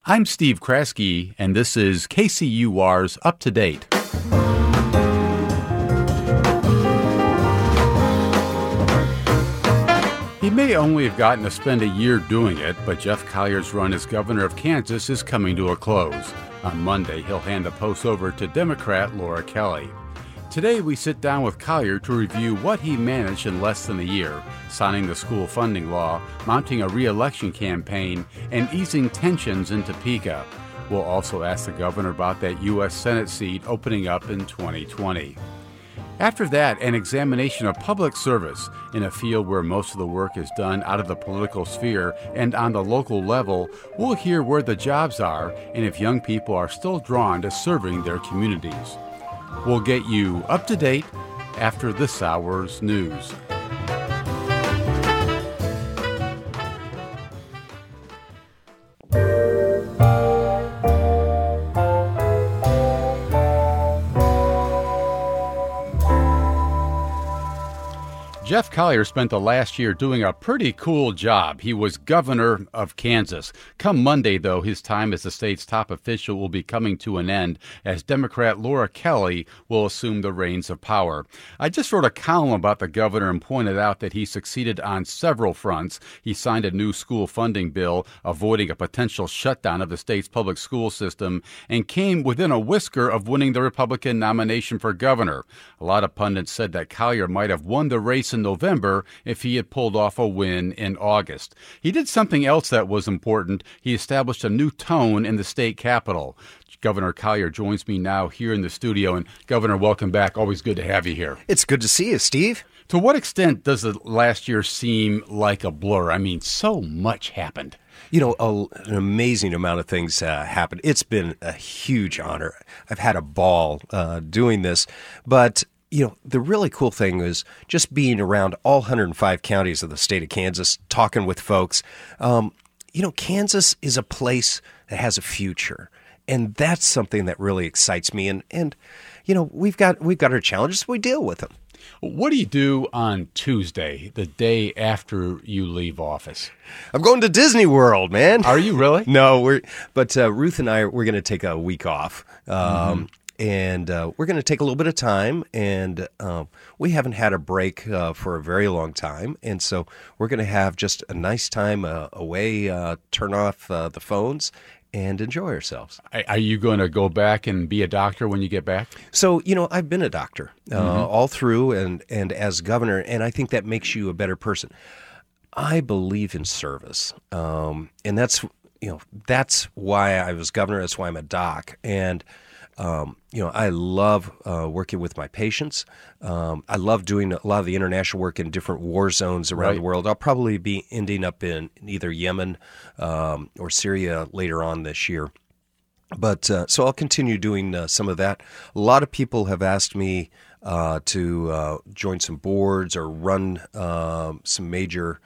I'm Steve Kraske, and this is KCUR's Up to Date. He may only have gotten to spend a year doing it, but Jeff Collier's run as governor of Kansas is coming to a close. On Monday, he'll hand the post over to Democrat Laura Kelly. Today, we sit down with Collier to review what he managed in less than a year, signing the school funding law, mounting a re-election campaign, and easing tensions in Topeka. We'll also ask the governor about that U.S. Senate seat opening up in 2020. After that, an examination of public service in a field where most of the work is done out of the political sphere and on the local level. We'll hear where the jobs are and if young people are still drawn to serving their communities. We'll get you up to date after this hour's news. Jeff Collier spent the last year doing a pretty cool job. He was governor of Kansas. Come Monday, though, his time as the state's top official will be coming to an end as Democrat Laura Kelly will assume the reins of power. I just wrote a column about the governor and pointed out that he succeeded on several fronts. He signed a new school funding bill, avoiding a potential shutdown of the state's public school system, and came within a whisker of winning the Republican nomination for governor. A lot of pundits said that Collier might have won the race in November if he had pulled off a win in August. He did something else that was important. He established a new tone in the state capitol. Governor Collier joins me now here in the studio. And Governor, welcome back. Always good to have you here. It's good to see you, Steve. To what extent does the last year seem like a blur? I mean, so much happened. You know, an amazing amount of things happened. It's been a huge honor. I've had a ball doing this, but you know, the really cool thing is just being around all 105 counties of the state of Kansas, talking with folks. You know, Kansas is a place that has a future, and that's something that really excites me. And you know, we've got our challenges. We deal with them. What do you do on Tuesday, the day after you leave office? I'm going to Disney World, man. Are you really? No, but Ruth and we're going to take a week off. And we're going to take a little bit of time, and we haven't had a break for a very long time, and so we're going to have just a nice time away, turn off the phones, and enjoy ourselves. Are you going to go back and be a doctor when you get back? So, you know, I've been a doctor all through, and as governor, and I think that makes you a better person. I believe in service, and that's why I was governor. That's why I'm a doc, and you know, I love working with my patients. I love doing a lot of the international work in different war zones around the world. I'll probably be ending up in either Yemen or Syria later on this year. But so I'll continue doing some of that. A lot of people have asked me to join some boards or run some major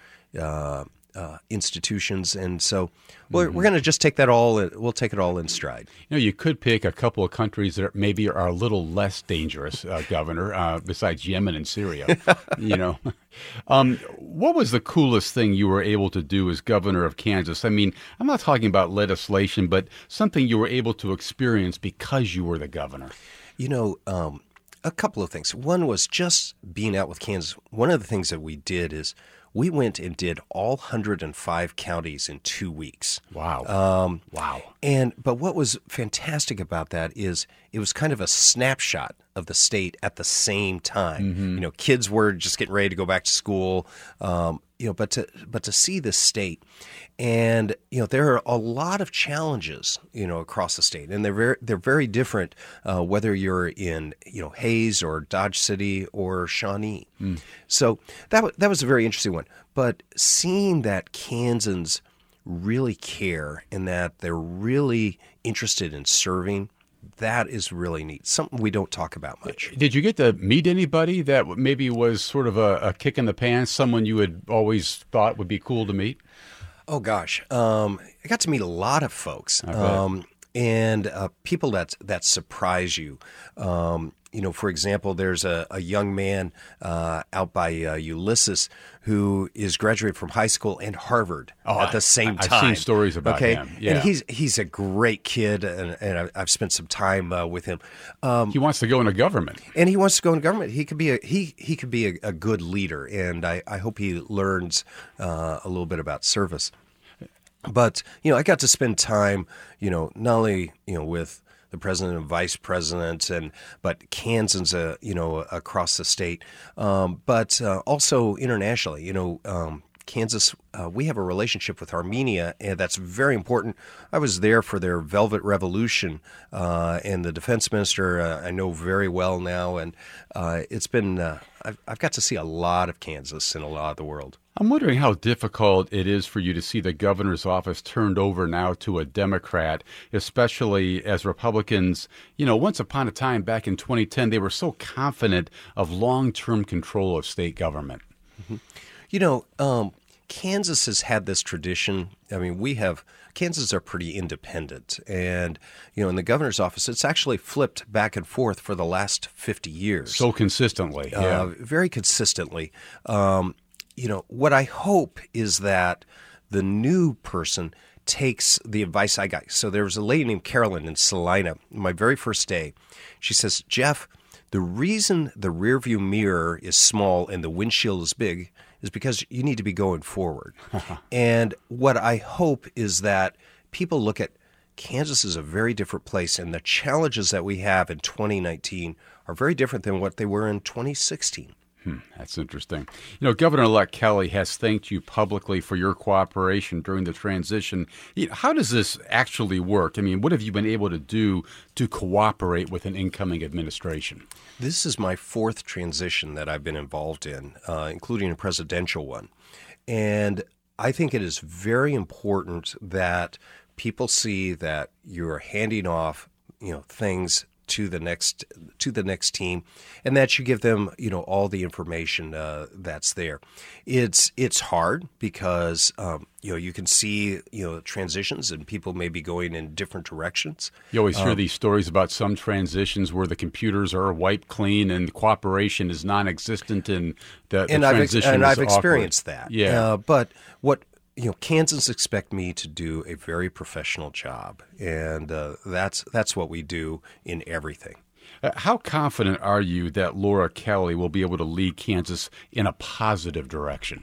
institutions, and so we're going to just take that all. We'll take it all in stride. You know, you could pick a couple of countries that maybe are a little less dangerous, Governor, besides Yemen and Syria. You know, what was the coolest thing you were able to do as governor of Kansas? I mean, I'm not talking about legislation, but something you were able to experience because you were the governor. You know, a couple of things. One was just being out with Kansas. One of the things that we did is we went and did all 105 counties in 2 weeks. Wow. Wow. But what was fantastic about that is it was kind of a snapshot of the state at the same time. Mm-hmm. You know, kids were just getting ready to go back to school. You know, but to see the state, and you know, there are a lot of challenges, you know, across the state, and they're very different whether you're in, you know, Hayes or Dodge City or Shawnee. So that was a very interesting one. But seeing that Kansans really care and that they're really interested in serving, that is really neat. Something we don't talk about much. Did you get to meet anybody that maybe was sort of a kick in the pants, someone you had always thought would be cool to meet? Oh, gosh. I got to meet a lot of folks. And people that surprise you. For example, there's a young man out by Ulysses who is graduated from high school and Harvard at the same time. I've seen stories about him. Yeah. And he's a great kid, and I've spent some time with him. He wants to go into government. And he wants to go into government. He could be a good leader, and I hope he learns a little bit about service. But I got to spend time, not only with the president and vice president, but Kansans, across the state, but also internationally. Kansas, we have a relationship with Armenia, and that's very important. I was there for their Velvet Revolution, and the defense minister I know very well now, and it's been I've got to see a lot of Kansas and a lot of the world. I'm wondering how difficult it is for you to see the governor's office turned over now to a Democrat, especially as Republicans, once upon a time back in 2010, they were so confident of long-term control of state government. Mm-hmm. Kansas has had this tradition. I mean, Kansas are pretty independent. And, in the governor's office, it's actually flipped back and forth for the last 50 years. So consistently. Yeah. Very consistently. What I hope is that the new person takes the advice I got. So there was a lady named Carolyn in Salina, my very first day. She says, Jeff, the reason the rearview mirror is small and the windshield is big is because you need to be going forward. And what I hope is that people look at Kansas as a very different place, and the challenges that we have in 2019 are very different than what they were in 2016. That's interesting. Governor-elect Kelly has thanked you publicly for your cooperation during the transition. How does this actually work? I mean, what have you been able to do to cooperate with an incoming administration? This is my fourth transition that I've been involved in, including a presidential one. And I think it is very important that people see that you're handing off, things to the next team, and that you give them, all the information that's there. It's hard because you can see transitions, and people may be going in different directions. You always hear these stories about some transitions where the computers are wiped clean and cooperation is non-existent, and the transition is I've awkward. experienced that. Yeah, but what Kansans expect me to do a very professional job, and that's what we do in everything. How confident are you that Laura Kelly will be able to lead Kansas in a positive direction?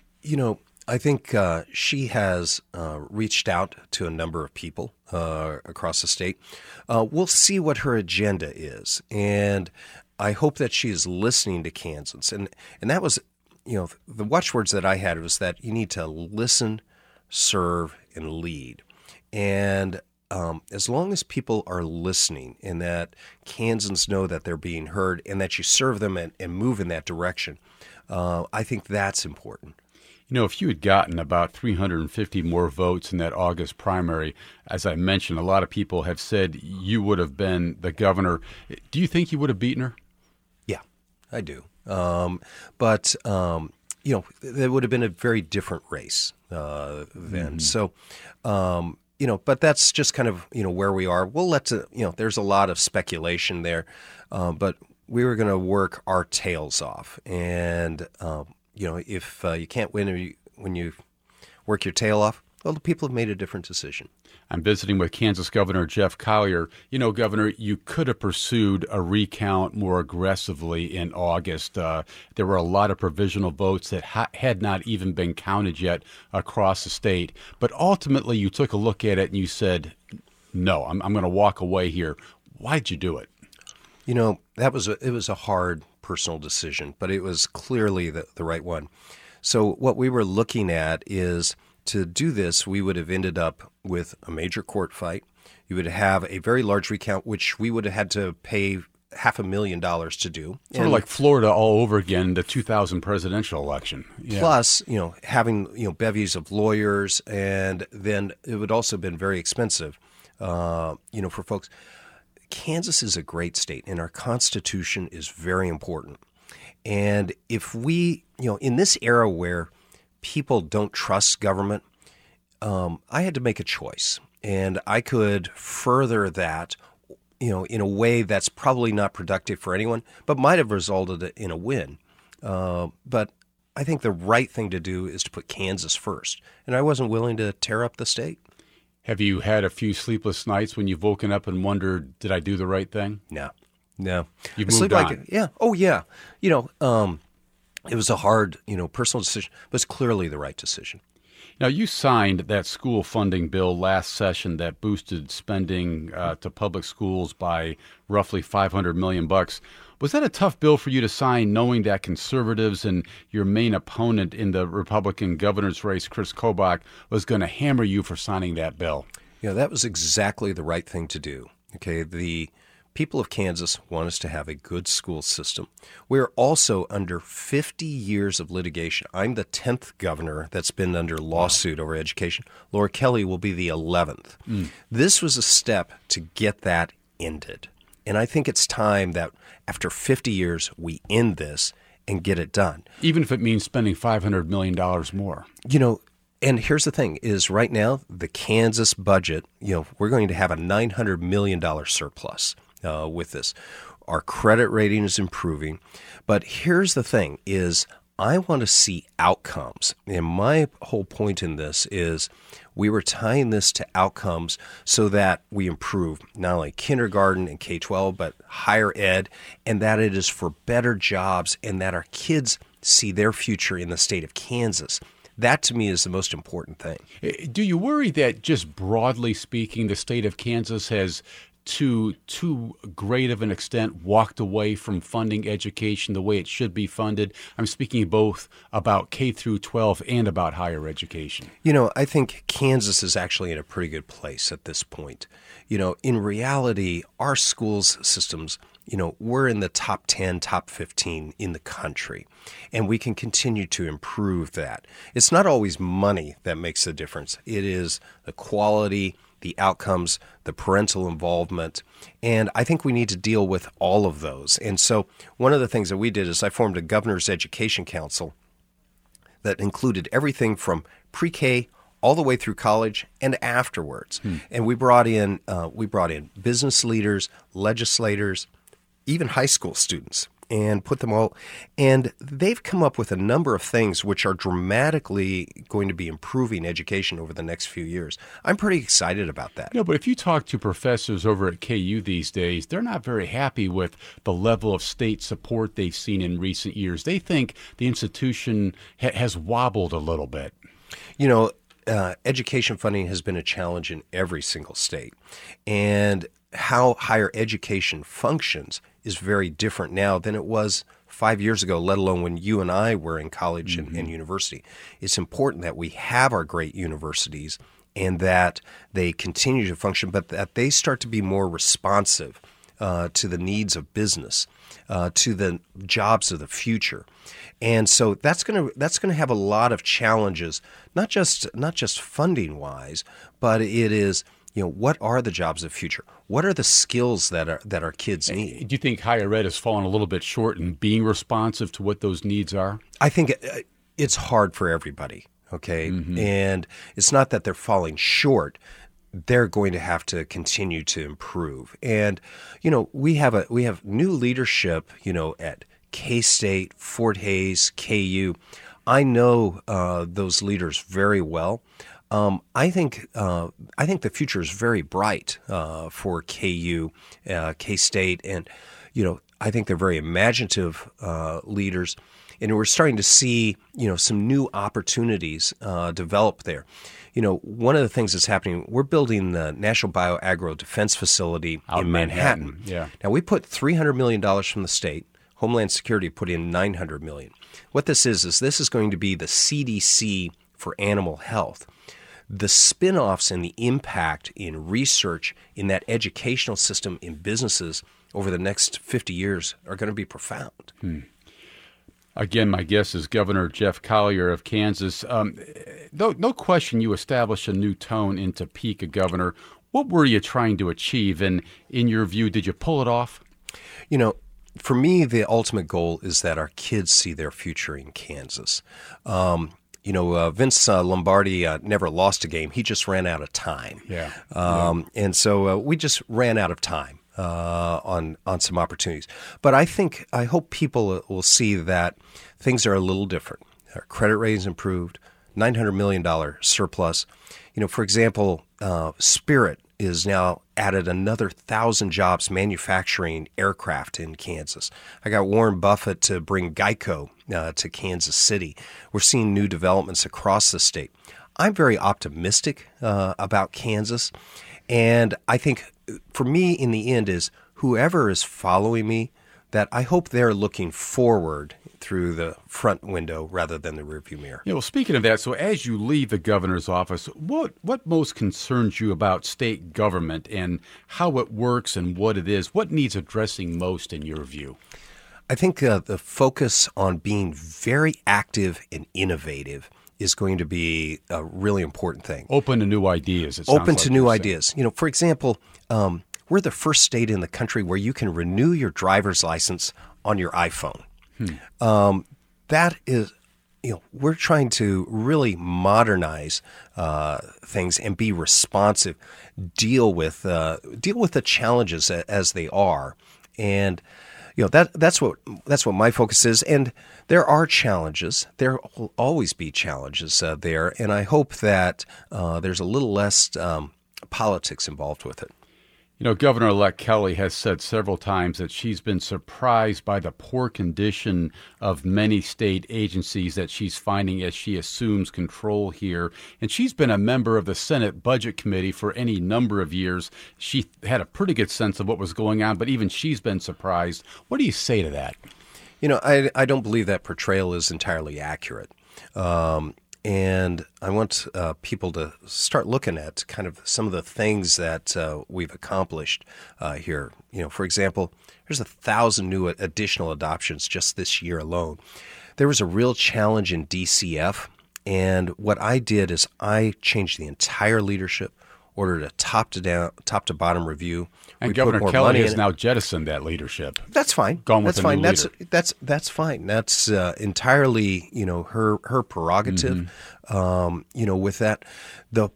I think she has reached out to a number of people across the state. We'll see what her agenda is, and I hope that she is listening to Kansans. And that was, the watchwords that I had was that you need to listen, serve, and lead. And as long as people are listening, and that Kansans know that they're being heard, and that you serve them and move in that direction, I think that's important. If you had gotten about 350 more votes in that August primary, as I mentioned, a lot of people have said you would have been the governor. Do you think you would have beaten her? Yeah, I do. But it would have been a very different race then. Mm-hmm. So, but that's just kind of, where we are. We'll there's a lot of speculation there, but we were going to work our tails off. And, if you can't win when you work your tail off, well, the people have made a different decision. I'm visiting with Kansas Governor Jeff Collier. Governor, you could have pursued a recount more aggressively in August. There were a lot of provisional votes that had not even been counted yet across the state. But ultimately, you took a look at it and you said, no, I'm going to walk away here. Why'd you do it? It was a hard personal decision, but it was clearly the right one. So what we were looking at is, to do this, we would have ended up with a major court fight. You would have a very large recount, which we would have had to pay $500,000 to do. Sort of like Florida all over again, the 2000 presidential election. Yeah. Plus, having, bevies of lawyers, and then it would also have been very expensive, for folks. Kansas is a great state, and our Constitution is very important. And if we, in this era where people don't trust government, I had to make a choice. And I could further that in a way that's probably not productive for anyone, but might have resulted in a win. But I think the right thing to do is to put Kansas first, and I wasn't willing to tear up the state. Have you had a few sleepless nights when you've woken up and wondered, did I do the right thing? No. You've moved on. Yeah. Oh, yeah. It was a hard, personal decision, but it's clearly the right decision. Now, you signed that school funding bill last session that boosted spending to public schools by roughly $500 million. Was that a tough bill for you to sign, knowing that conservatives and your main opponent in the Republican governor's race, Chris Kobach, was going to hammer you for signing that bill? That was exactly the right thing to do. Okay, the people of Kansas want us to have a good school system. We're also under 50 years of litigation. I'm the 10th governor that's been under lawsuit over education. Laura Kelly will be the 11th. This was a step to get that ended. And I think it's time that after 50 years, we end this and get it done. Even if it means spending $500 million more. And here's the thing, is right now, the Kansas budget, we're going to have a $900 million surplus with this. Our credit rating is improving. But here's the thing, is I want to see outcomes. And my whole point in this is we were tying this to outcomes so that we improve not only kindergarten and K-12, but higher ed, and that it is for better jobs and that our kids see their future in the state of Kansas. That, to me, is the most important thing. Do you worry that, just broadly speaking, the state of Kansas has to too great of an extent walked away from funding education the way it should be funded? I'm speaking both about K through 12 and about higher education. I think Kansas is actually in a pretty good place at this point. In reality, our schools systems, we're in the top 10, top 15 in the country, and we can continue to improve that. It's not always money that makes the difference. It is the quality, the outcomes, the parental involvement, and I think we need to deal with all of those. And so one of the things that we did is I formed a Governor's Education Council that included everything from pre-K all the way through college and afterwards. And we brought in business leaders, legislators, even high school students, and put them all. And they've come up with a number of things which are dramatically going to be improving education over the next few years. I'm pretty excited about that. But if you talk to professors over at KU these days, they're not very happy with the level of state support they've seen in recent years. They think the institution has wobbled a little bit. Education funding has been a challenge in every single state. And how higher education functions is very different now than it was 5 years ago, let alone when you and I were in college and university. It's important that we have our great universities and that they continue to function, but that they start to be more responsive to the needs of business, to the jobs of the future. And so that's going to have a lot of challenges, not just funding wise, but it is, what are the jobs of the future? What are the skills that our kids need? Do you think higher ed has fallen a little bit short in being responsive to what those needs are? I think it's hard for everybody, okay? And it's not that they're falling short. They're going to have to continue to improve. And, we have new leadership, at K-State, Fort Hays, KU. I know those leaders very well. I think the future is very bright for KU, K-State, and I think they're very imaginative leaders, and we're starting to see some new opportunities develop there. One of the things that's happening, we're building the National Bioagro Defense Facility in Manhattan. Yeah. Now we put $300 million from the state. Homeland Security put in $900 million. What this is this is going to be the CDC for animal health. The spin-offs and the impact in research in that educational system in businesses over the next 50 years are going to be profound. Again, my guest is Governor Jeff Collier of Kansas. No question you established a new tone in Topeka, Governor. What were you trying to achieve? And in your view, did you pull it off? For me, the ultimate goal is that our kids see their future in Kansas. Vince Lombardi never lost a game. He just ran out of time. Yeah. And so we just ran out of time. on some opportunities. But I hope people will see that things are a little different. Our credit rating is improved, $900 million surplus. For example, Spirit is now added another 1,000 jobs manufacturing aircraft in Kansas. I got Warren Buffett to bring Geico to Kansas City. We're seeing new developments across the state. I'm very optimistic about Kansas, and I think for me in the end is whoever is following me, that I hope they're looking forward through the front window rather than the rearview mirror. Well, speaking of that, so as you leave the governor's office, what most concerns you about state government and how it works and what it is? What needs addressing most in your view? I think the focus on being very active and innovative is going to be a really important thing. Open to new ideas. Open to new ideas. For example, we're the first state in the country where you can renew your driver's license on your iPhone. That is, we're trying to really modernize things and be responsive, deal with the challenges as they are, and that's what my focus is. And there are challenges. There will always be challenges there, and I hope that there's a little less politics involved with it. Governor-elect Kelly has said several times that she's been surprised by the poor condition of many state agencies that she's finding as she assumes control here. And she's been a member of the Senate Budget Committee for any number of years. She had a pretty good sense of what was going on, but even she's been surprised. What do you say to that? I don't believe that portrayal is entirely accurate. And I want people to start looking at kind of some of the things that we've accomplished here. For example, there's 1,000 new additional adoptions just this year alone. There was a real challenge in DCF, and what I did is I changed the entire leadership, ordered a top to bottom review. And Governor Kelly has now jettisoned that leadership. That's fine. Gone with a new leader. That's fine. That's entirely her prerogative. With that, the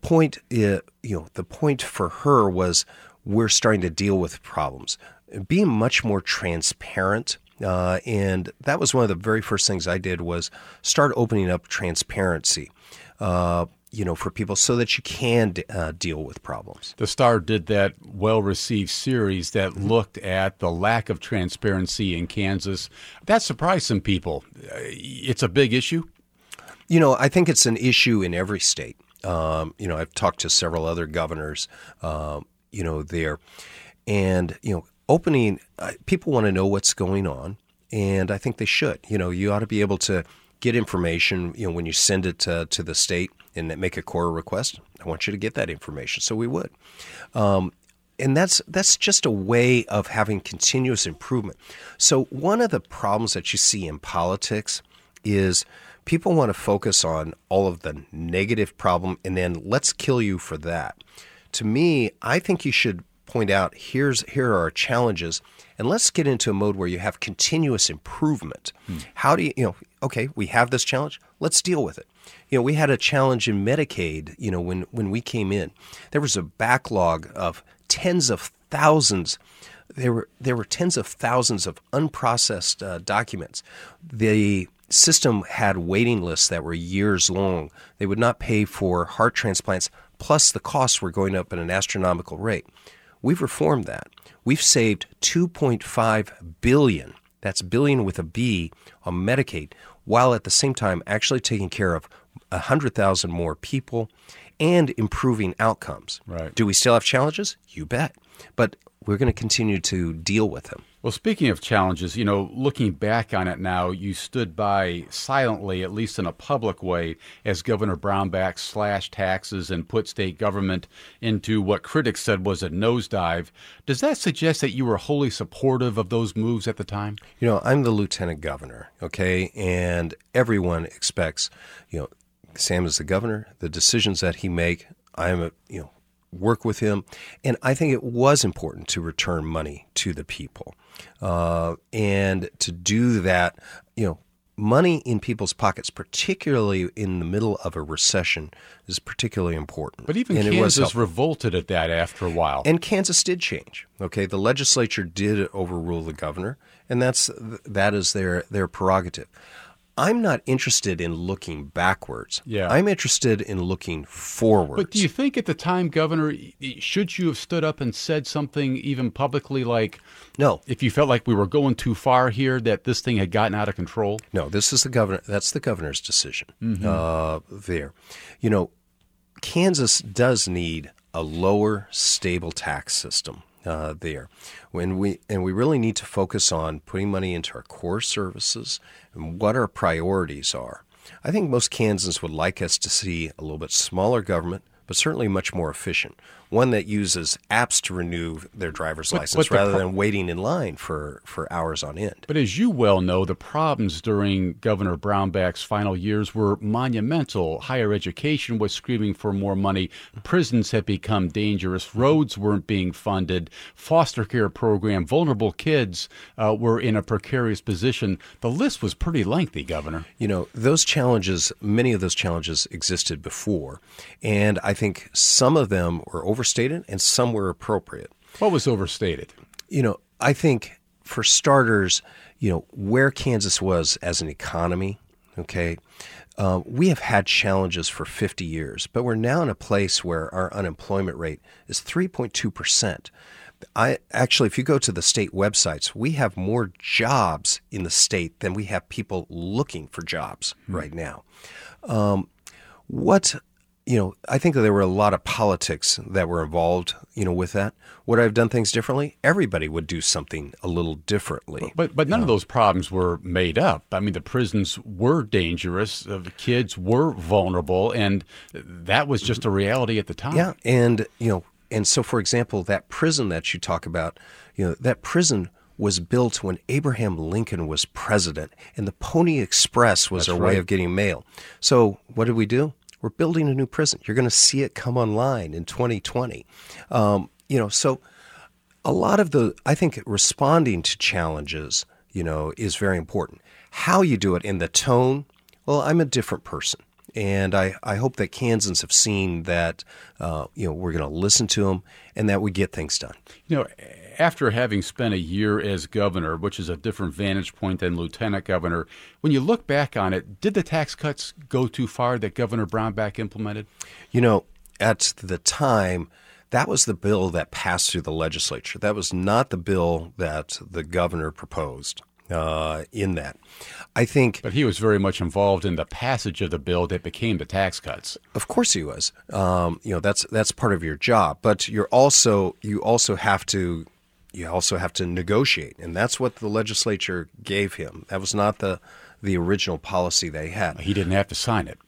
point for her was we're starting to deal with problems, being much more transparent. And that was one of the very first things I did was start opening up transparency. For people so that you can deal with problems. The Star did that well-received series that looked at the lack of transparency in Kansas. That surprised some people. It's a big issue? I think it's an issue in every state. I've talked to several other governors, there. And, opening, people want to know what's going on, and I think they should. You ought to be able to get information, when you send it to the state and make a core request. I want you to get that information. So we would. And that's just a way of having continuous improvement. So one of the problems that you see in politics is people want to focus on all of the negative problem and then let's kill you for that. To me, I think you should point out here are our challenges, and let's get into a mode where you have continuous improvement. How do you, okay, we have this challenge, let's deal with it. We had a challenge in Medicaid, when we came in. There was a backlog of tens of thousands. There were tens of thousands of unprocessed documents. The system had waiting lists that were years long. They would not pay for heart transplants, plus the costs were going up at an astronomical rate. We've reformed that. We've saved $2.5 billion, that's billion with a B, on Medicaid, while at the same time actually taking care of 100,000 more people and improving outcomes. Right. Do we still have challenges? You bet. But we're going to continue to deal with them. Well, speaking of challenges, looking back on it now, you stood by silently, at least in a public way, as Governor Brownback slashed taxes and put state government into what critics said was a nosedive. Does that suggest that you were wholly supportive of those moves at the time? I'm the lieutenant governor, okay? And everyone expects, Sam is the governor, the decisions that he make, work with him. And I think it was important to return money to the people. And to do that, money in people's pockets, particularly in the middle of a recession, is particularly important. But even Kansas revolted at that after a while. And Kansas did change. Okay, the legislature did overrule the governor, and that is their prerogative. I'm not interested in looking backwards. Yeah. I'm interested in looking forwards. But do you think at the time, Governor, should you have stood up and said something even publicly like, no, if you felt like we were going too far here, that this thing had gotten out of control? No, this is the governor. That's the governor's decision there. Kansas does need a lower, stable tax system there. We really need to focus on putting money into our core services and what our priorities are. I think most Kansans would like us to see a little bit smaller government, but certainly much more efficient. One that uses apps to renew their driver's license rather than waiting in line for hours on end. But as you well know, the problems during Governor Brownback's final years were monumental. Higher education was screaming for more money. Prisons had become dangerous. Roads weren't being funded. Foster care program. Vulnerable kids were in a precarious position. The list was pretty lengthy, Governor. Those challenges, many of those challenges existed before. And I think some of them were overstated and some were appropriate. What was overstated? I think for starters, where Kansas was as an economy, okay, we have had challenges for 50 years, but we're now in a place where our unemployment rate is 3.2%. Actually, if you go to the state websites, we have more jobs in the state than we have people looking for jobs right now. I think that there were a lot of politics that were involved, with that. Would I have done things differently? Everybody would do something a little differently. But none of those problems were made up. I mean, the prisons were dangerous, the kids were vulnerable, and that was just a reality at the time. Yeah, and so, for example, that prison that you talk about, that prison was built when Abraham Lincoln was president, and the Pony Express was our way of getting mail. So what did we do? We're building a new prison. You're going to see it come online in 2020. So a lot of I think responding to challenges, is very important. How you do it in the tone, well, I'm a different person. And I hope that Kansans have seen that, we're going to listen to them and that we get things done. After having spent a year as governor, which is a different vantage point than lieutenant governor, when you look back on it, did the tax cuts go too far that Governor Brownback implemented? At the time, that was the bill that passed through the legislature. That was not the bill that the governor proposed in that. I think. But he was very much involved in the passage of the bill that became the tax cuts. Of course he was. That's part of your job. But you also have to negotiate, and that's what the legislature gave him. That was not the original policy they had. He didn't have to sign it.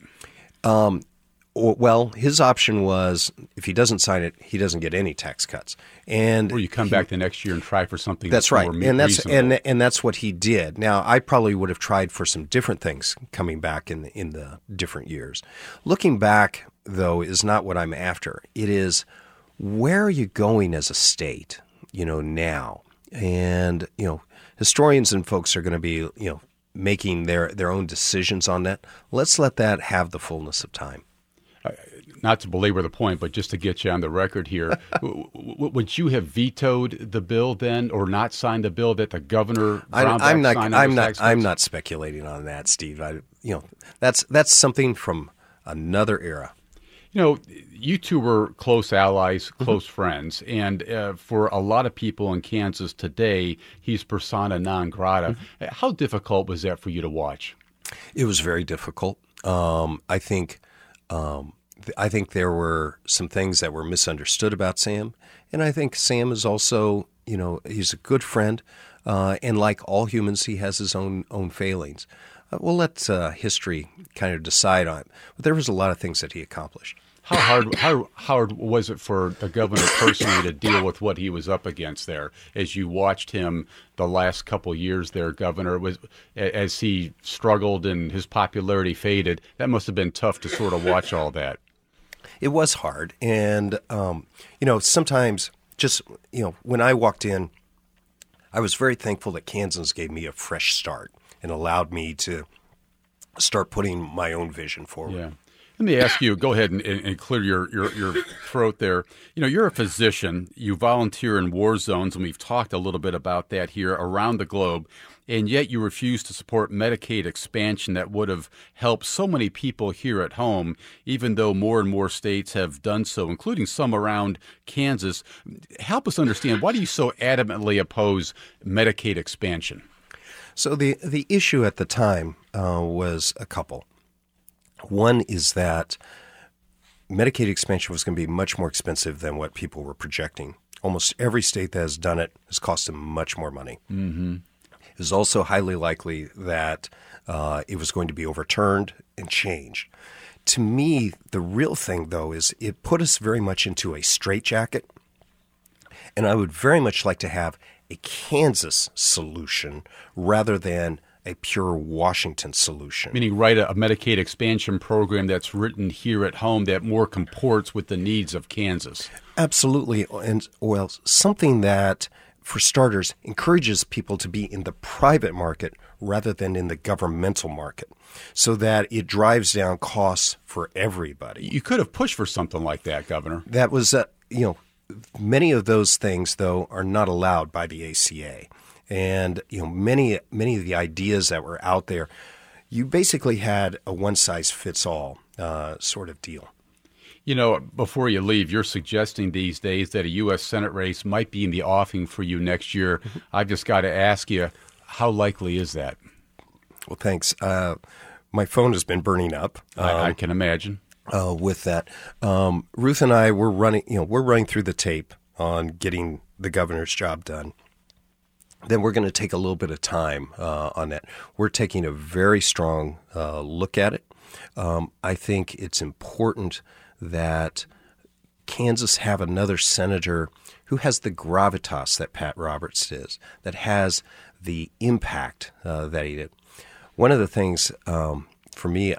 Well, his option was if he doesn't sign it, he doesn't get any tax cuts. Or you come back the next year and try for something that's right, more and reasonable. and that's what he did. Now, I probably would have tried for some different things coming back in the different years. Looking back, though, is not what I'm after. It is where are you going as a state? Now. And, historians and folks are going to be, making their own decisions on that. Let's let that have the fullness of time. Not to belabor the point, but just to get you on the record here, would you have vetoed the bill then, or not signed the bill that the governor Brownback signed? I'm not speculating on that, Steve. That's something from another era. You two were close allies, close friends, and for a lot of people in Kansas today, he's persona non grata. How difficult was that for you to watch? It was very difficult. I think there were some things that were misunderstood about Sam, and I think Sam is also, he's a good friend, and like all humans, he has his own failings. We'll let history kind of decide on it, but there was a lot of things that he accomplished. How hard was it for the governor personally to deal with what he was up against there as you watched him the last couple years there, Governor, as he struggled and his popularity faded? That must have been tough to sort of watch all that. It was hard. And, sometimes just, when I walked in, I was very thankful that Kansans gave me a fresh start and allowed me to start putting my own vision forward. Yeah. Let me ask you, go ahead and clear your throat there. You know, you're a physician. You volunteer in war zones, and we've talked a little bit about that here around the globe, and yet you refuse to support Medicaid expansion that would have helped so many people here at home, even though more and more states have done so, including some around Kansas. Help us understand, why do you so adamantly oppose Medicaid expansion? So the issue at the time was a couple. One is that Medicaid expansion was going to be much more expensive than what people were projecting. Almost every state that has done it has cost them much more money. Mm-hmm. It was also highly likely that it was going to be overturned and changed. To me, the real thing, though, is it put us very much into a straitjacket, and I would very much like to have a Kansas solution rather than a pure Washington solution. Meaning write a Medicaid expansion program that's written here at home that more comports with the needs of Kansas. Absolutely. And, well, something that, for starters, encourages people to be in the private market rather than in the governmental market, so that it drives down costs for everybody. You could have pushed for something like that, Governor. That was, many of those things, though, are not allowed by the ACA. And, many of the ideas that were out there, you basically had a one-size-fits-all sort of deal. You know, before you leave, you're suggesting these days that a U.S. Senate race might be in the offing for you next year. I've just got to ask you, how likely is that? Well, thanks. My phone has been burning up. I can imagine. With that, Ruth and I we're running through the tape on getting the governor's job done. Then we're going to take a little bit of time on that. We're taking a very strong look at it. I think it's important that Kansas have another senator who has the gravitas that Pat Roberts is, that has the impact that he did. One of the things for me,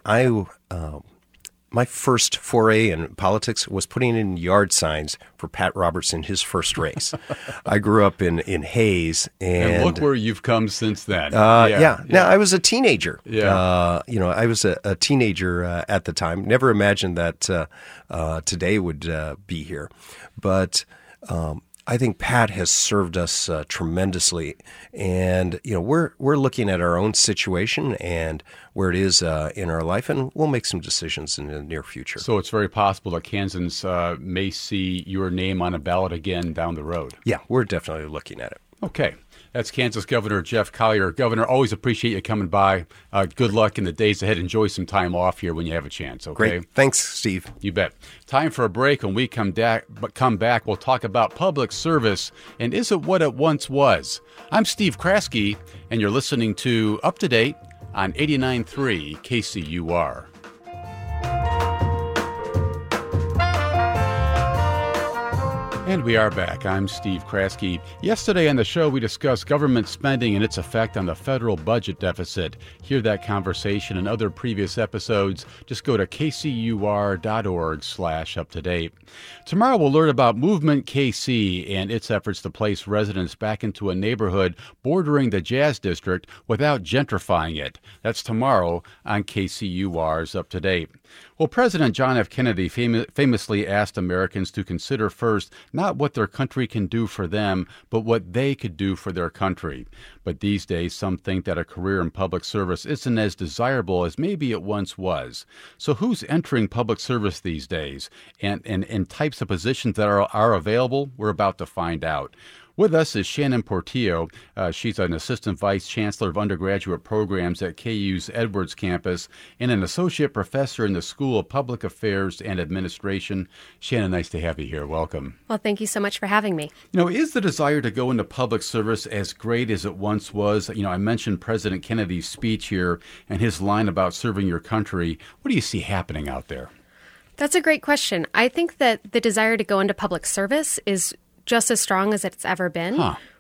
my first foray in politics was putting in yard signs for Pat Roberts in his first race. I grew up in Hayes. And look where you've come since then. Yeah. Now, I was a teenager. Yeah. I was a teenager at the time. Never imagined that today would be here. But I think Pat has served us tremendously, and we're looking at our own situation and where it is in our life, and we'll make some decisions in the near future. So it's very possible that Kansans may see your name on a ballot again down the road. Yeah, we're definitely looking at it. Okay. That's Kansas Governor Jeff Collier. Governor, always appreciate you coming by. Good luck in the days ahead. Enjoy some time off here when you have a chance, okay? Great. Thanks, Steve. You bet. Time for a break. When we come back, we'll talk about public service and is it what it once was? I'm Steve Kraske, and you're listening to Up to Date on 89.3 KCUR. And we are back. I'm Steve Kraske. Yesterday on the show, we discussed government spending and its effect on the federal budget deficit. Hear that conversation and other previous episodes. Just go to kcur.org/uptodate. Tomorrow, we'll learn about Movement KC and its efforts to place residents back into a neighborhood bordering the Jazz District without gentrifying it. That's tomorrow on KCUR's Up to Date. Well, President John F. Kennedy famously asked Americans to consider first not what their country can do for them, but what they could do for their country. But these days, some think that a career in public service isn't as desirable as maybe it once was. So who's entering public service these days? And types of positions that are available? We're about to find out. With us is Shannon Portillo. She's an assistant vice chancellor of undergraduate programs at KU's Edwards campus and an associate professor in the School of Public Affairs and Administration. Shannon, nice to have you here. Welcome. Well, thank you so much for having me. Is the desire to go into public service as great as it once was? I mentioned President Kennedy's speech here and his line about serving your country. What do you see happening out there? That's a great question. I think that the desire to go into public service is just as strong as it's ever been.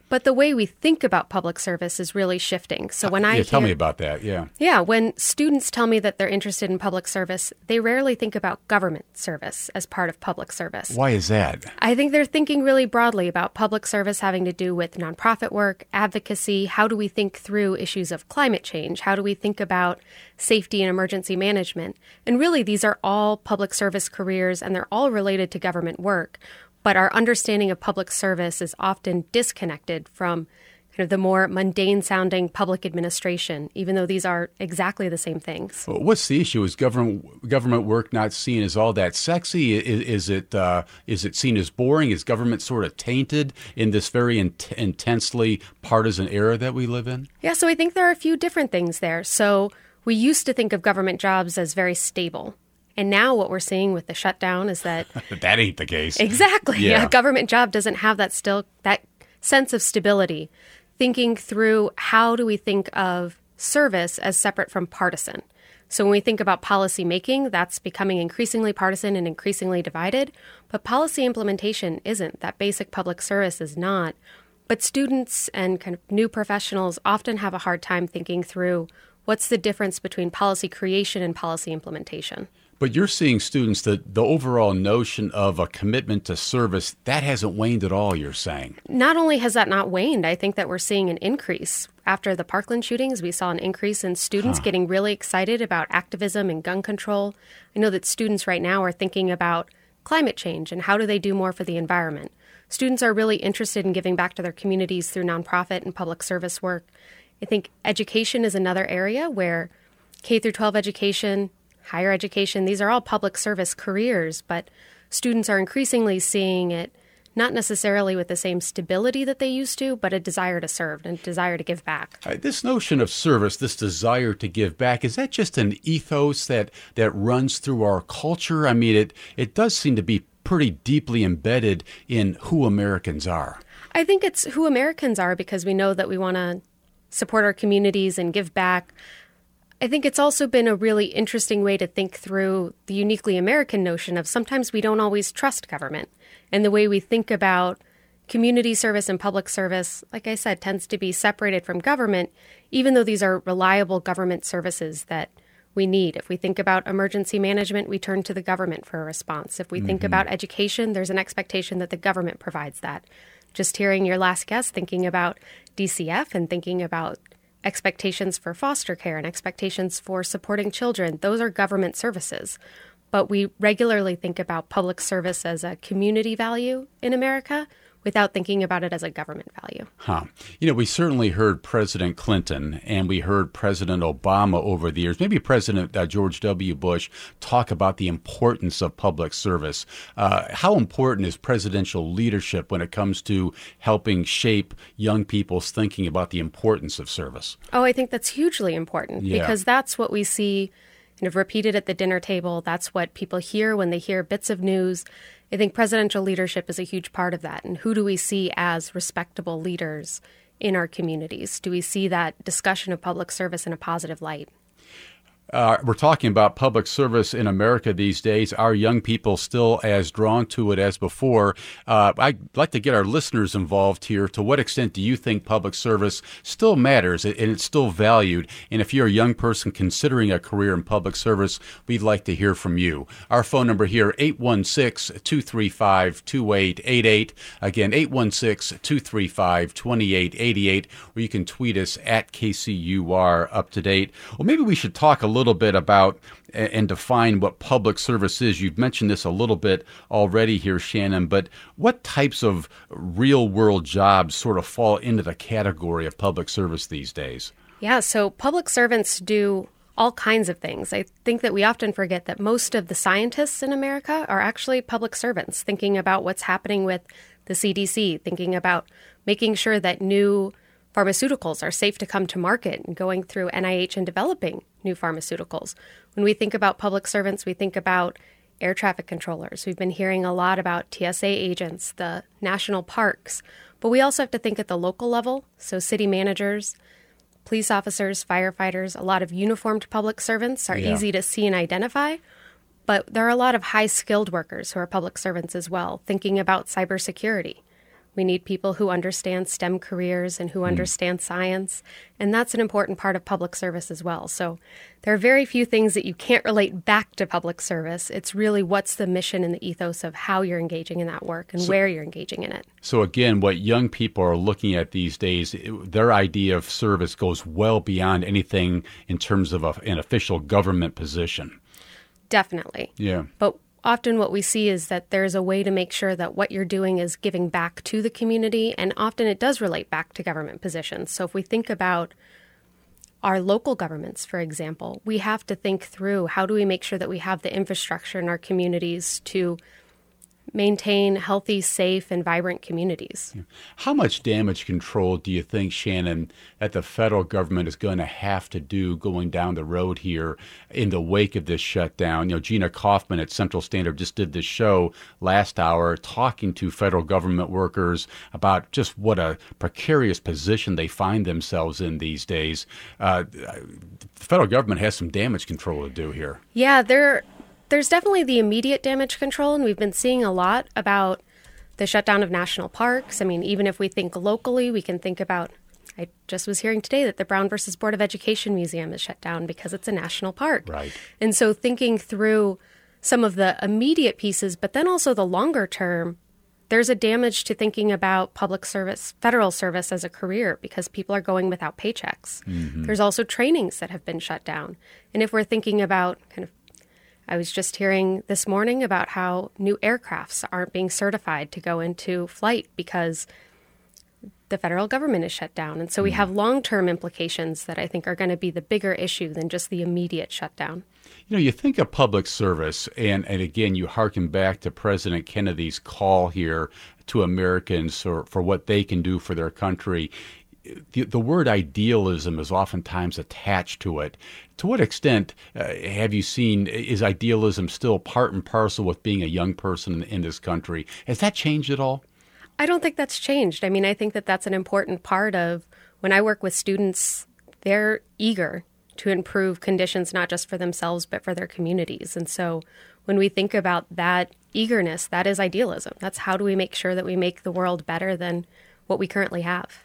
But the way we think about public service is really shifting. So when tell me about that. Yeah, when students tell me that they're interested in public service, they rarely think about government service as part of public service. Why is that? I think they're thinking really broadly about public service having to do with nonprofit work, advocacy. How do we think through issues of climate change? How do we think about safety and emergency management? And really, these are all public service careers, and they're all related to government work. But our understanding of public service is often disconnected from kind of the more mundane-sounding public administration, even though these are exactly the same things. Well, what's the issue? Is government work not seen as all that sexy? Is it seen as boring? Is government sort of tainted in this very intensely partisan era that we live in? Yeah, so I think there are a few different things there. So we used to think of government jobs as very stable. And now what we're seeing with the shutdown is that that ain't the case. Exactly. Yeah. A government job doesn't have that sense of stability. Thinking through how do we think of service as separate from partisan. So when we think about policy making, that's becoming increasingly partisan and increasingly divided. But policy implementation isn't. That basic public service is not. But students and kind of new professionals often have a hard time thinking through what's the difference between policy creation and policy implementation. But you're seeing students that the overall notion of a commitment to service, that hasn't waned at all, you're saying. Not only has that not waned, I think that we're seeing an increase. After the Parkland shootings, we saw an increase in students getting really excited about activism and gun control. I know that students right now are thinking about climate change and how do they do more for the environment. Students are really interested in giving back to their communities through nonprofit and public service work. I think education is another area where K through 12 education, higher education, these are all public service careers, but students are increasingly seeing it not necessarily with the same stability that they used to, but a desire to serve and a desire to give back. This notion of service, this desire to give back, is that just an ethos that runs through our culture? I mean, it does seem to be pretty deeply embedded in who Americans are. I think it's who Americans are because we know that we want to support our communities and give back. I think it's also been a really interesting way to think through the uniquely American notion of sometimes we don't always trust government. And the way we think about community service and public service, like I said, tends to be separated from government, even though these are reliable government services that we need. If we think about emergency management, we turn to the government for a response. If we think about education, there's an expectation that the government provides that. Just hearing your last guest thinking about DCF and thinking about expectations for foster care and expectations for supporting children, those are government services. But we regularly think about public service as a community value in America without thinking about it as a government value. We certainly heard President Clinton and we heard President Obama over the years, maybe President George W. Bush, talk about the importance of public service. How important is presidential leadership when it comes to helping shape young people's thinking about the importance of service? Oh, I think that's hugely important because that's what we see kind of repeated at the dinner table. That's what people hear when they hear bits of news. I think presidential leadership is a huge part of that. And who do we see as respectable leaders in our communities? Do we see that discussion of public service in a positive light? We're talking about public service in America these days. Are young people still as drawn to it as before? I'd like to get our listeners involved here. To what extent do you think public service still matters and it's still valued? And if you're a young person considering a career in public service, we'd like to hear from you. Our phone number here, 816-235-2888. Again, 816-235-2888. Or you can tweet us at KCUR Up to Date. Well, maybe we should talk a little bit about and define what public service is. You've mentioned this a little bit already here, Shannon, but what types of real-world jobs sort of fall into the category of public service these days? Yeah, so public servants do all kinds of things. I think that we often forget that most of the scientists in America are actually public servants, thinking about what's happening with the CDC, thinking about making sure that new pharmaceuticals are safe to come to market and going through NIH and developing new pharmaceuticals. When we think about public servants, we think about air traffic controllers. We've been hearing a lot about TSA agents, the national parks, but we also have to think at the local level. So city managers, police officers, firefighters, a lot of uniformed public servants are easy to see and identify, but there are a lot of high-skilled workers who are public servants as well, thinking about cybersecurity. We need people who understand STEM careers and who understand science. And that's an important part of public service as well. So there are very few things that you can't relate back to public service. It's really what's the mission and the ethos of how you're engaging in that work and where you're engaging in it. So again, what young people are looking at these days, their idea of service goes well beyond anything in terms of an official government position. Definitely. Yeah. But often what we see is that there's a way to make sure that what you're doing is giving back to the community, and often it does relate back to government positions. So if we think about our local governments, for example, we have to think through how do we make sure that we have the infrastructure in our communities to maintain healthy, safe, and vibrant communities. How much damage control do you think, Shannon, that the federal government is going to have to do going down the road here in the wake of this shutdown? You know, Gina Kaufman at Central Standard just did this show last hour talking to federal government workers about just what a precarious position they find themselves in these days. The federal government has some damage control to do here. Yeah, There's definitely the immediate damage control, and we've been seeing a lot about the shutdown of national parks. I mean, even if we think locally, we can think about, I just was hearing today that the Brown versus Board of Education Museum is shut down because it's a national park. Right. And so thinking through some of the immediate pieces, but then also the longer term, there's a damage to thinking about public service, federal service as a career because people are going without paychecks. Mm-hmm. There's also trainings that have been shut down. And if we're thinking about I was just hearing this morning about how new aircrafts aren't being certified to go into flight because the federal government is shut down. And so we have long-term implications that I think are going to be the bigger issue than just the immediate shutdown. You know, you think of public service, and again, you hearken back to President Kennedy's call here to Americans for what they can do for their country. The word idealism is oftentimes attached to it. To what extent have you seen, is idealism still part and parcel with being a young person in this country? Has that changed at all? I don't think that's changed. I mean, I think that that's an important part of when I work with students, they're eager to improve conditions, not just for themselves, but for their communities. And so when we think about that eagerness, that is idealism. That's how do we make sure that we make the world better than what we currently have.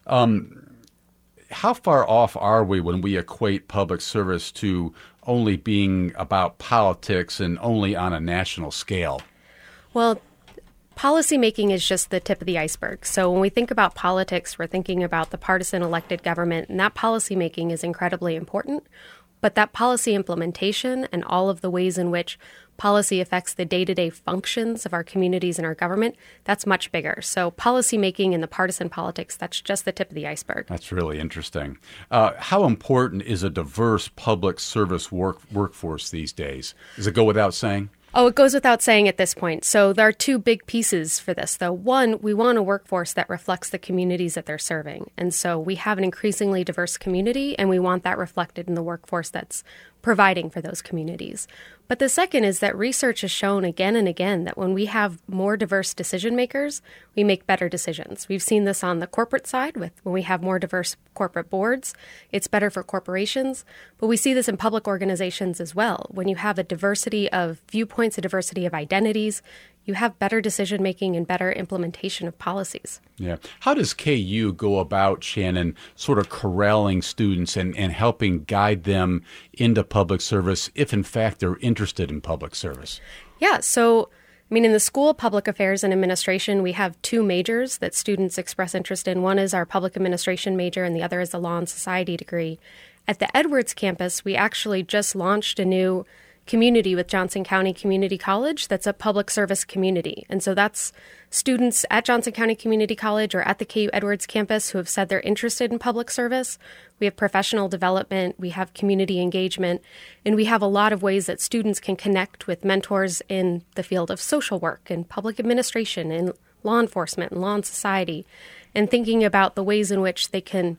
How far off are we when we equate public service to only being about politics and only on a national scale? Well, policymaking is just the tip of the iceberg. So when we think about politics, we're thinking about the partisan elected government, and that policymaking is incredibly important. But that policy implementation and all of the ways in which policy affects the day-to-day functions of our communities and our government, that's much bigger. So policymaking and the partisan politics, that's just the tip of the iceberg. That's really interesting. How important is a diverse public service workforce these days? Does it go without saying? Oh, it goes without saying at this point. So there are two big pieces for this, though. One, we want a workforce that reflects the communities that they're serving. And so we have an increasingly diverse community, and we want that reflected in the workforce that's providing for those communities. But the second is that research has shown again and again that when we have more diverse decision makers, we make better decisions. We've seen this on the corporate side with when we have more diverse corporate boards, it's better for corporations. But we see this in public organizations as well. When you have a diversity of viewpoints, a diversity of identities, you have better decision making and better implementation of policies. Yeah. How does KU go about, Shannon, sort of corralling students and helping guide them into public service if, in fact, they're interested in public service? Yeah. So, I mean, in the School of Public Affairs and Administration, we have two majors that students express interest in. One is our public administration major, and the other is the law and society degree. At the Edwards campus, we actually just launched a new community with Johnson County Community College that's a public service community. And so that's students at Johnson County Community College or at the KU Edwards campus who have said they're interested in public service. We have professional development, we have community engagement, and we have a lot of ways that students can connect with mentors in the field of social work and public administration and law enforcement and law and society, and thinking about the ways in which they can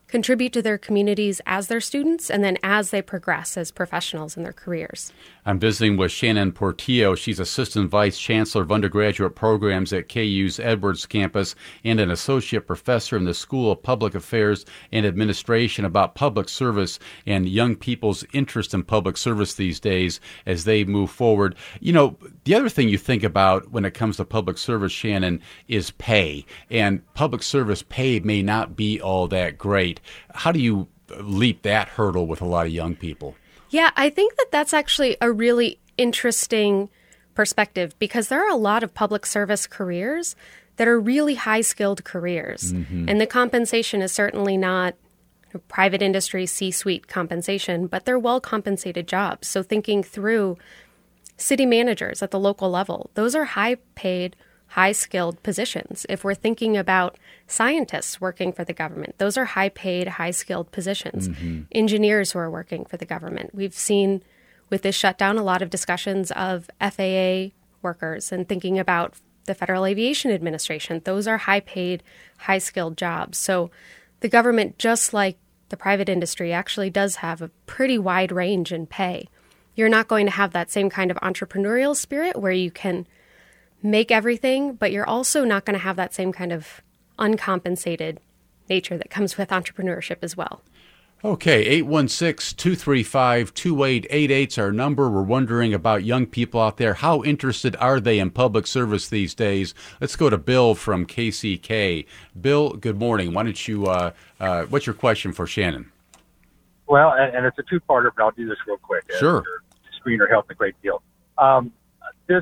contribute to their communities as their students and then as they progress as professionals in their careers. I'm visiting with Shannon Portillo. She's Assistant Vice Chancellor of Undergraduate Programs at KU's Edwards campus and an Associate Professor in the School of Public Affairs and Administration about public service and young people's interest in public service these days as they move forward. You know, the other thing you think about when it comes to public service, Shannon, is pay. And public service pay may not be all that great. How do you leap that hurdle with a lot of young people? Yeah, I think that that's actually a really interesting perspective because there are a lot of public service careers that are really high-skilled careers. And the compensation is certainly not private industry C-suite compensation, but they're well-compensated jobs. So thinking through city managers at the local level, those are high-paid, high-skilled positions. If we're thinking about scientists working for the government, those are high-paid, high-skilled positions. Engineers who are working for the government. We've seen with this shutdown a lot of discussions of FAA workers and thinking about the Federal Aviation Administration. Those are high-paid, high-skilled jobs. So the government, just like the private industry, actually does have a pretty wide range in pay. You're not going to have that same kind of entrepreneurial spirit where you can make everything, but you're also not going to have that same kind of uncompensated nature that comes with entrepreneurship as well. Okay, 816-235-2888 is our number. We're wondering about young people out there. How interested are they in public service these days? Let's go to Bill from KCK. Bill, good morning. Why don't you, what's your question for Shannon? Well, and it's a two-parter, but I'll do this real quick. Sure. Your screener helped a great deal. This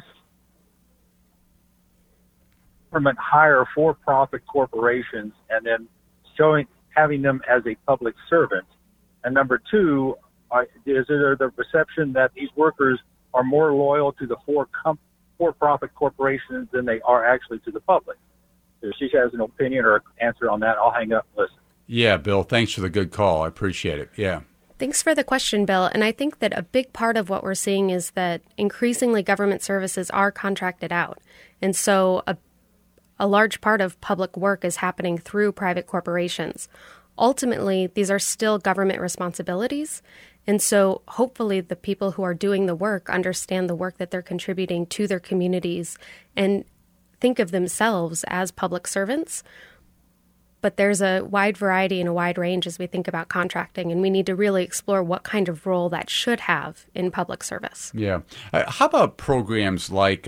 government hire for-profit corporations and then having them as a public servant. And number two, is there the perception that these workers are more loyal to the for-profit corporations than they are actually to the public? If she has an opinion or an answer on that, I'll hang up and listen. Yeah, Bill, thanks for the good call. I appreciate it. Yeah. Thanks for the question, Bill. And I think that a big part of what we're seeing is that increasingly government services are contracted out. And so a large part of public work is happening through private corporations. Ultimately, these are still government responsibilities. And so hopefully the people who are doing the work understand the work that they're contributing to their communities and think of themselves as public servants. But there's a wide variety and a wide range as we think about contracting, and we need to really explore what kind of role that should have in public service. Yeah. How about programs like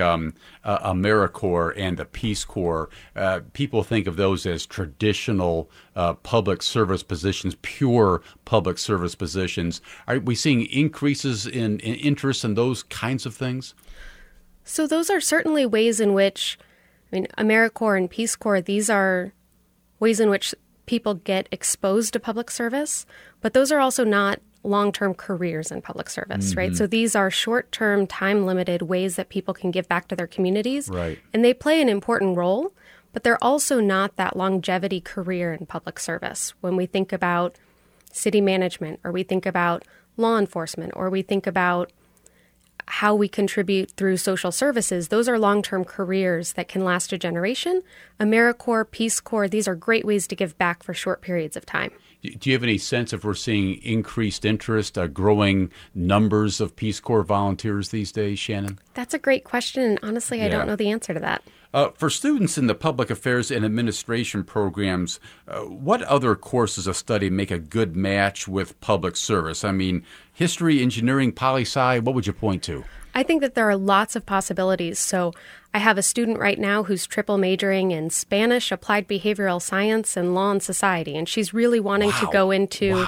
AmeriCorps and the Peace Corps? People think of those as traditional public service positions, pure public service positions. Are we seeing increases in interest in those kinds of things? So those are certainly ways in which, AmeriCorps and Peace Corps, these are ways in which people get exposed to public service, but those are also not long-term careers in public service, right? So these are short-term, time-limited ways that people can give back to their communities, right? And they play an important role, but they're also not that longevity career in public service. When we think about city management, or we think about law enforcement, or we think about how we contribute through social services, those are long-term careers that can last a generation. AmeriCorps, Peace Corps, these are great ways to give back for short periods of time. Do you have any sense if we're seeing increased interest, growing numbers of Peace Corps volunteers these days, Shannon? That's a great question, and honestly, I don't know the answer to that. For students in the public affairs and administration programs, what other courses of study make a good match with public service? History, engineering, poli-sci, what would you point to? I think that there are lots of possibilities. So I have a student right now who's triple majoring in Spanish, applied behavioral science, and law and society. And she's really wanting to go into,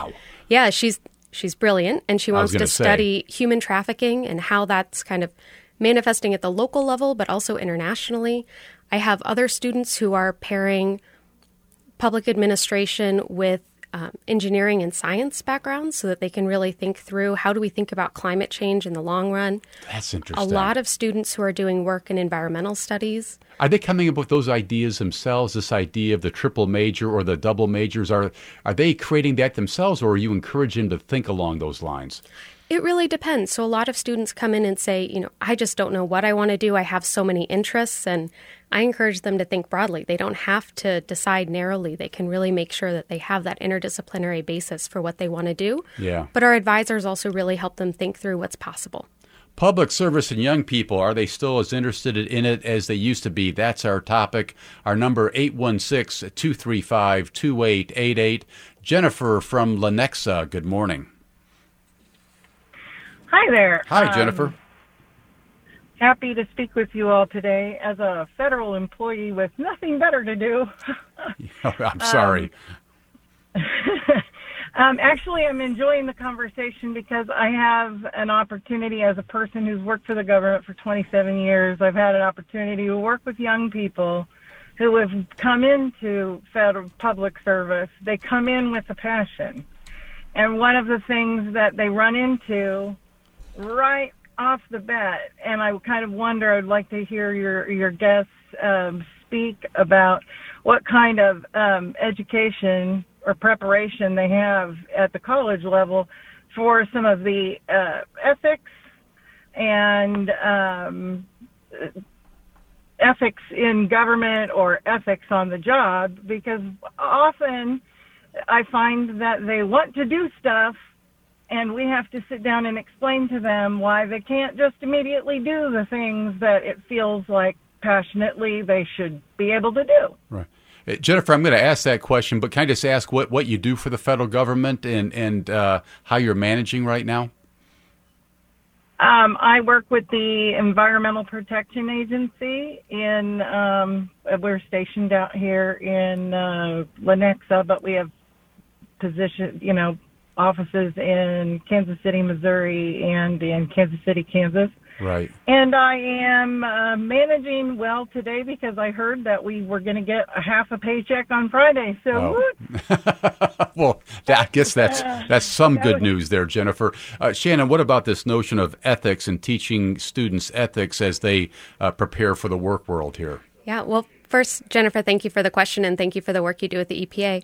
she's brilliant. And she wants to study human trafficking and how that's kind of manifesting at the local level, but also internationally. I have other students who are pairing public administration with engineering and science backgrounds so that they can really think through how do we think about climate change in the long run. That's interesting. A lot of students who are doing work in environmental studies. Are they coming up with those ideas themselves, this idea of the triple major or the double majors? Are they creating that themselves, or are you encouraging them to think along those lines? It really depends. So a lot of students come in and say, I just don't know what I want to do. I have so many interests, and I encourage them to think broadly. They don't have to decide narrowly. They can really make sure that they have that interdisciplinary basis for what they want to do. Yeah. But our advisors also really help them think through what's possible. Public service and young people, are they still as interested in it as they used to be? That's our topic. Our number, 816-235-2888. Jennifer from Lenexa, good morning. Hi there. Hi, Jennifer. Happy to speak with you all today as a federal employee with nothing better to do. I'm sorry. Actually, I'm enjoying the conversation because I have an opportunity as a person who's worked for the government for 27 years. I've had an opportunity to work with young people who have come into federal public service. They come in with a passion. And one of the things that they run into right off the bat, and I kind of wonder, I'd like to hear your guests speak about what kind of education or preparation they have at the college level for some of the ethics and ethics in government or ethics on the job, because often I find that they want to do stuff and we have to sit down and explain to them why they can't just immediately do the things that it feels like passionately they should be able to do. Right. Jennifer, I'm going to ask that question, but can I just ask what you do for the federal government and how you're managing right now? I work with the Environmental Protection Agency we're stationed out here in Lenexa, but we have offices in Kansas City, Missouri, and in Kansas City, Kansas. Right. And I am managing well today because I heard that we were going to get a half a paycheck on Friday. So, well, I guess that's some good news there, Jennifer. Shannon, what about this notion of ethics and teaching students ethics as they prepare for the work world here? Yeah, well, first, Jennifer, thank you for the question and thank you for the work you do at the EPA.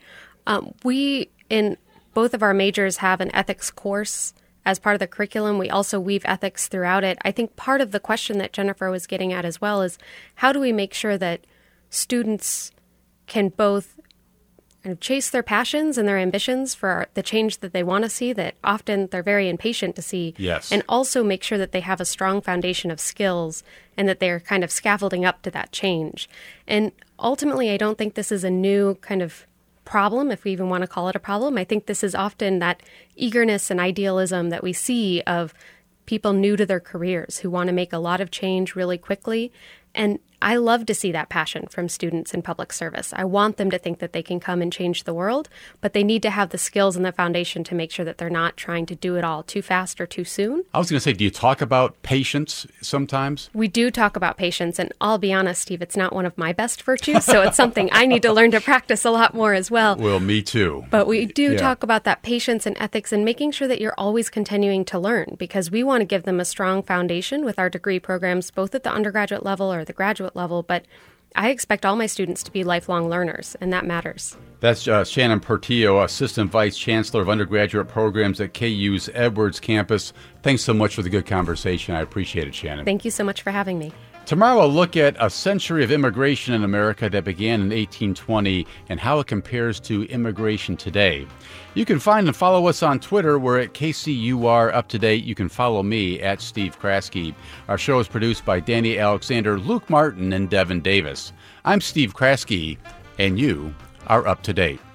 We, in both of our majors, have an ethics course as part of the curriculum. We also weave ethics throughout it. I think part of the question that Jennifer was getting at as well is how do we make sure that students can both kind of chase their passions and their ambitions for the change that they want to see, that often they're very impatient to see, yes, and also make sure that they have a strong foundation of skills and that they're kind of scaffolding up to that change. And ultimately, I don't think this is a new kind of problem, if we even want to call it a problem. I think this is often that eagerness and idealism that we see of people new to their careers who want to make a lot of change really quickly. And I love to see that passion from students in public service. I want them to think that they can come and change the world, but they need to have the skills and the foundation to make sure that they're not trying to do it all too fast or too soon. I was going to say, do you talk about patience sometimes? We do talk about patience, and I'll be honest, Steve, it's not one of my best virtues, so it's something I need to learn to practice a lot more as well. Well, me too. But we do talk about that patience and ethics and making sure that you're always continuing to learn, because we want to give them a strong foundation with our degree programs, both at the undergraduate level or the graduate level, but I expect all my students to be lifelong learners, and that matters. That's Shannon Portillo, Assistant Vice Chancellor of Undergraduate Programs at KU's Edwards campus. Thanks so much for the good conversation. I appreciate it, Shannon. Thank you so much for having me. Tomorrow we'll look at a century of immigration in America that began in 1820 and how it compares to immigration today. You can find and follow us on Twitter. We're at KCUR Up to Date. You can follow me at Steve Kraske. Our show is produced by Danny Alexander, Luke Martin, and Devin Davis. I'm Steve Kraske, and you are up to date.